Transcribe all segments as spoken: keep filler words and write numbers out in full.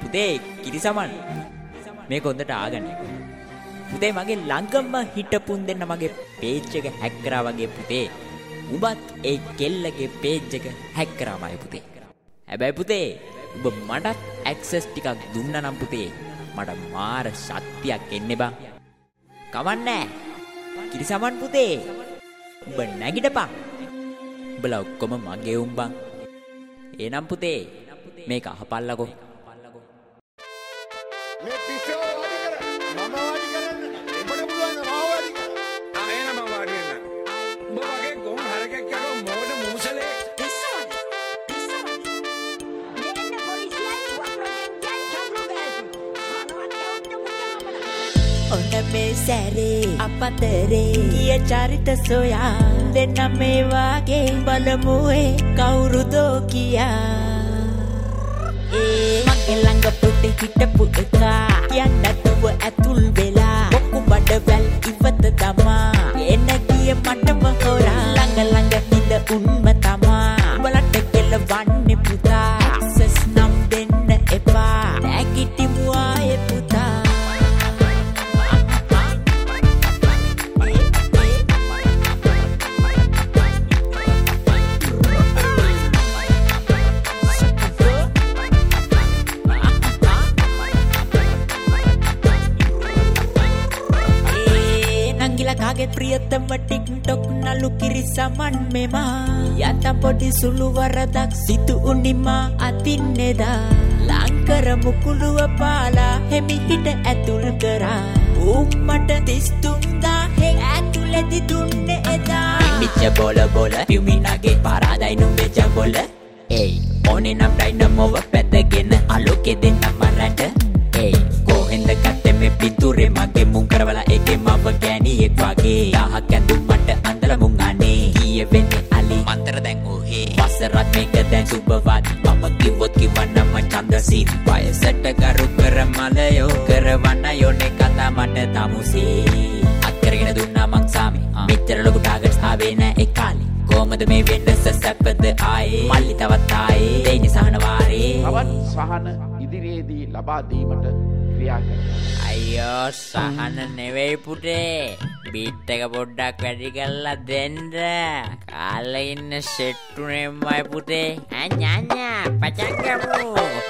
පුතේ කිරිසමන් මේක හොඳට ආගන්න. පුතේ මගේ ළඟම හිටපුන් දෙන්න මගේ පේජ් එක හැක් කරා වගේ පුතේ. උඹත් ඒ කෙල්ලගේ පේජ් එක හැක් කරාමයි පුතේ. හැබැයි පුතේ උඹ මටත් ඇක්සස් ටිකක් දුන්නා නම් පුතේ මට මාර ශක්තියක් එන්නේ බං. කවන්නේ කිරිසමන් පුතේ. උඹ නැගිටපන්. උඹලා ඔක්කොම මගේ උඹන්. එනම් පුතේ මේක අහපල්ලකෝ. මේ පිස්සෝ වාඩි කර. මම වාඩි කරන්න. එබඩ පුළුවන් මම වාඩි කර. ආ එන මම වාඩි වෙන්න. උඹ වගේ ගොන් හරකෙක් යකෝ මොඩ මූසලේ. පිස්සෝ. පිස්සෝ. දෙන්න පොලිසියයි වප්‍රොජෙක්ට් ඔන්න මේ සැරේ අපතරේ ගිය චරිත සොයා දෙන්න මේ වාගේ බලමු ඒ කවුරුදෝ කියා. ඒ මගේ ළඟ පුතේ හිටපු එකා කියන්න නැතුව ඇතුල් වෙලා මොකු බඩවැල් ඉවත තමා එන ගිය මටම හොරා ළඟ ළඟ හිඳ උන්ම තමා උඹලට කෙලවන්නේ පුතා ඇක්සස් නම් දෙන්න එපා නැගිටිමු ආයේ පුතා. කාගේ ප්‍රියතම ටික්ටොක් නලු කිරිසමන් මෙමා යත පොඩි සුළු වරදක් සිදු උනිමා අතින්නේදා ලංකර මුකුළුව පාලා හෙමිහිට ඇතුල් කරා උම්මට තිස්තුන්දා හෙක් ඇතුලෙදි දුන්නේ එදා මිච්ච බොල බොල පියුමිනාගේ පාරාදයි නුඹෙච්ච බොල ඒයි ඕනේ නම් ඩයිනමෝව පැදගෙන අලෝකෙ දෙන්නම රැට ඒයි කොහෙන්ද ගත්තේ මේ පිටුරේ මගේ මුං කරවලා ඒකේ මව ගෑණියෙක් වගේ දහක් ඇඳුම් මට අඳලා මුං අනේ කීයේ වෙන්නේ අලි මන්තර දැන් ඔහේ වසරත් මේක දැන් සුබවත් මම කිව්වොත් කිවන්නම චන්දසින් වයසට කරු කර මලයෝ කරවන්න යෝනේ කතා මට තමුසේ අක්කරගෙන දුන්නා මං සාමි මෙච්චර ලොකු ටාගට්ස් ආවේ නෑ ඒ කාලේ කොහමද මේ වෙන්නස සැපද ආයේ මල්ලි තවත් ආයේ දෙයිනි සහන වාරේ තවත් සහන ඉදිරියේදී ලබා දීමට ක්‍රියා කරනවා. අයියෝ සහන නෙවෙයි පුතේ. බීට් එක පොඩ්ඩක් වැඩි කරලා දෙන්න. කාලේ ඉන්න සෙට් උනේමයි පුතේ. අඤ්ඤා පචක් ගමු.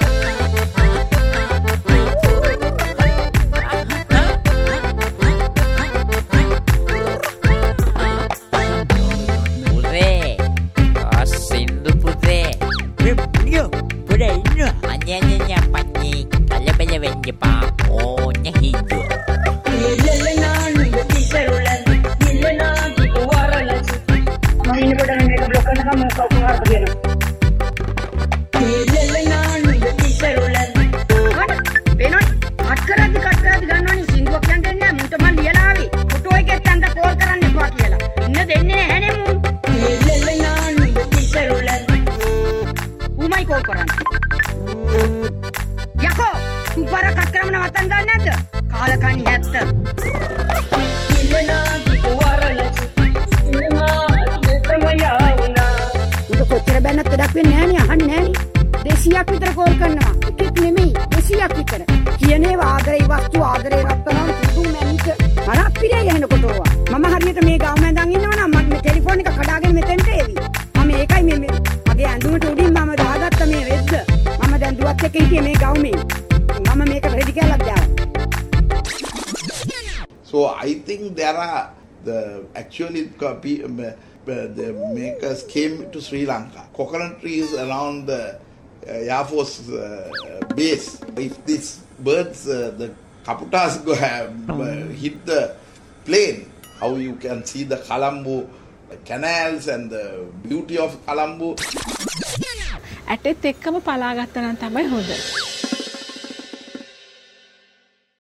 So I think there are the actually the makers came to Sri Lanka. Coconut trees around the uh, Air Force uh, base. If these birds, uh, the kaputas go have uh, hit the plane, how you can see the Colombo canals and the beauty of Colombo. ඇටෙත් එක්කම පලා ගත්තා නම් තමයි හොඳ.